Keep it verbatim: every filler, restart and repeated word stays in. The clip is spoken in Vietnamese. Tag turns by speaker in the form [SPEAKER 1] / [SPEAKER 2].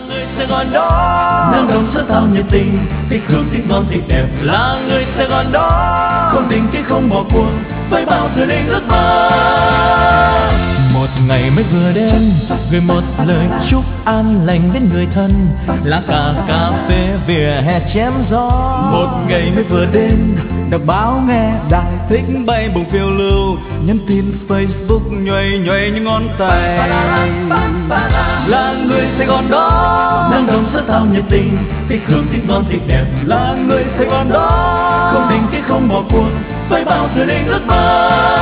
[SPEAKER 1] người Sài Gòn đó, nắng đồng sữa thao nhiệt tình, thích hưởng thích ngon thích đẹp. Là người Sài Gòn đó, không tình chứ không bỏ cuộc, với bao dự định ước mơ. Một ngày mới vừa đến, gửi một lời chúc an lành đến người thân, lá cà cà phê vỉa hè chém gió. Một ngày mới vừa đến, đọc báo nghe đài thích bay bổng phiêu lưu, nhắn tin Facebook nhoay nhoay những ngón tay. Là người Sài Gòn đó, nắng đồng sữa thao nhiệt tình, thích hưởng thích ngon thích đẹp. Là người Sài Gòn đó, không tình chứ không bỏ cuộc, với bao dự định ước mơ.